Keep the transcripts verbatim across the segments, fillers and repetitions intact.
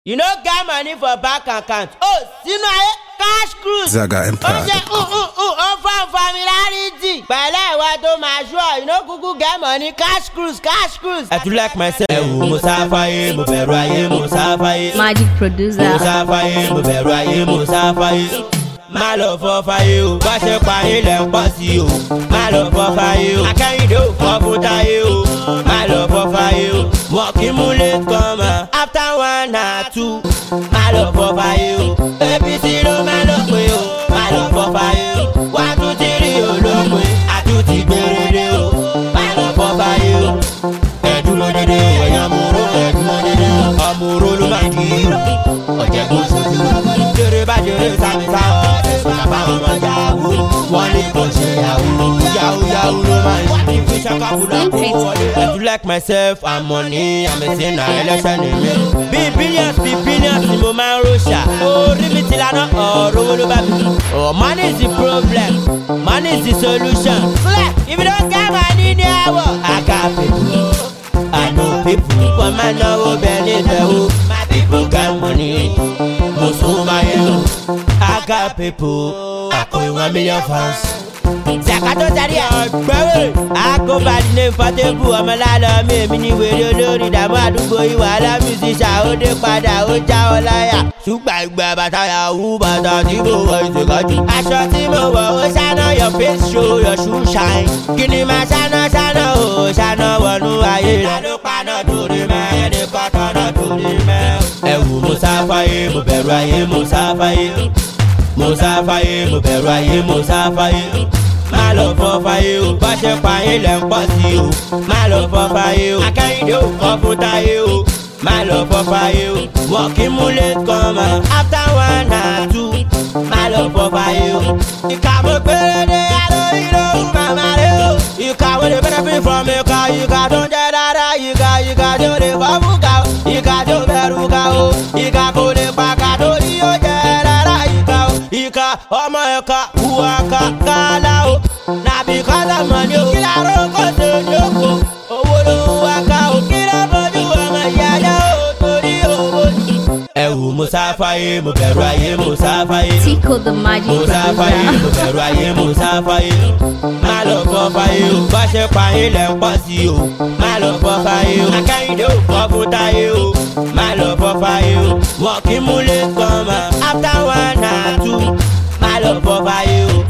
You no get money for bank account. Oh, you know cash cruise. Zaga Empire. Oh, uh, uh, uh, uh, from familiarity. Pẹ̀lẹ́ ìwà tó máa ṣọ́, you no kuku get money. Cash cruise, cash cruise. I do like myself. Ẹ̀wù mo sáfàyè, mo bẹ̀rù ayé, mo sáfàyè. Magic producer. Mo sáfàyè, mo bẹ̀rù ayé, mo sáfàyè. Má lọ fọ́ fàyè o, bá ṣe pa ilẹ̀ ń pọ̀ sí o. Má lọ fọ́ fàyè o, akẹ́yìndé ò fọ́ fún táyé o. Má lọ fọ́ fàyè o, wọ́n kì í mú late come after one or two. Má lọ fọ́ fàyè o, A B C ló má lọ pé o. Má lọ fọ́ fàyè o, one two three olóògbé, àtúntì gbèrèdè o. Má lọ fọ́ fàyè o, ẹ̀dúró dédé ẹ̀yàn múró, ẹ̀dúró dédé ọmúró ló máa kí i. Ọ̀jẹ̀ kò sojú, jèrè bá jèrè sàmì sáwọ́. Bàbá ọmọ yahoo, wọ́n ní kò ṣe yahoo. Yahoo yahoo ló máa ń ṣe fi ṣàkàbùdà kó wọlé. I do like myself and money, I'm a sinner, ẹlẹ́ṣẹ̀ ni mi. Bí billions bí billions ni mo máa ń ròṣà. Orí mi ti lànà ọ̀rọ̀ owó ló bá mi. Oh, money is the problem, money is the solution. If you don't get money ní àwọ̀. I got people, I know people. Wọ́n máa náwó bẹ́ẹ̀ ní ìbẹ̀wò. My people got money, mo sún máa yẹ o. I got people, I put one million fans. Zakato tari àgbẹ̀wé. Àgọ́ bá di ní Fọ́tébù ọmọ lálọ́ mi èmi ní wèrè olórí ìdààmú àdúgbò ìwà alámùsíṣà ó dé padà ó já ọ láyà. Ṣùgbọ́n ìgbà bàtà yahoo bàtà tí mo wọ ìṣèkájú. Aṣọ tí mo wọ ó ṣáná your face show your shoe shine. Kí ni máa ṣáná ṣáná ó ṣáná wọnú ayé rẹ̀. Ládó paná torí mẹ́ ẹni kọ́tọ́ náà torí mẹ́. Ẹ̀wù mo sáfàyè mo bẹ̀rù ayé mo sáfàyè. Mo sáfàyè, mo bẹ̀rù ayé, mo sáfàyè. Má lọ fọ́ fàyè o, bá ṣe pa ilẹ̀ ń pọ̀ sí o. Má lọ fọ́ fàyè o, akẹ́yìndé ò fọ́ fún táyé o. Má lọ fọ́ fàyè o, wọ́n kì í mú late come after one or two. Má lọ fọ́ fàyè o. Ìkà mo péré dé alórí lóhùn màmá rẹ o. Ìkà wo lè benefit from ìkà, ìkà tó ń jẹ́ dáadáa. Ìkà ìkà tó lè fọ́ fún ká o. Ìkà tó bẹ̀rù ká o. Ìkà kò lè pa ká torí ó jẹ́ dáadáa. Ìkà ọmọ ẹ̀ka wùwà ká kálá o. Na because of money o. Kí láró kò tó ní oko. Owó ló wá ká o. Kí ló bójú ọmọ ìyáyá o torí owó ni. Ẹ̀wù mo sáfàyè, mo bẹ̀rù ayé, mo sáfàyè. Tico the magic Mo sáfàyè, mo bẹ̀rù ayé, mo sáfàyè. Má lọ fọ́ fàyè o, bá ṣe pa ilẹ̀ ń pọ̀ sí o. Má lọ fọ́ fàyè o, akẹ́yìndé ò fọ́ fún táyé o. Má lọ fọ́ fàyè o, wọ́n kì í mú late come after one or two. Má lọ fọ́ fàyè o.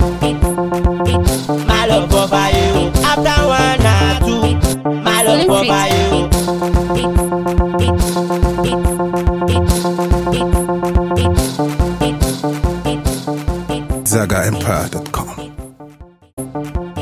Má lọ fọ́ fàyè o, after one or two. Má lọ fọ́ fàyè o. Zaga Empire dot com.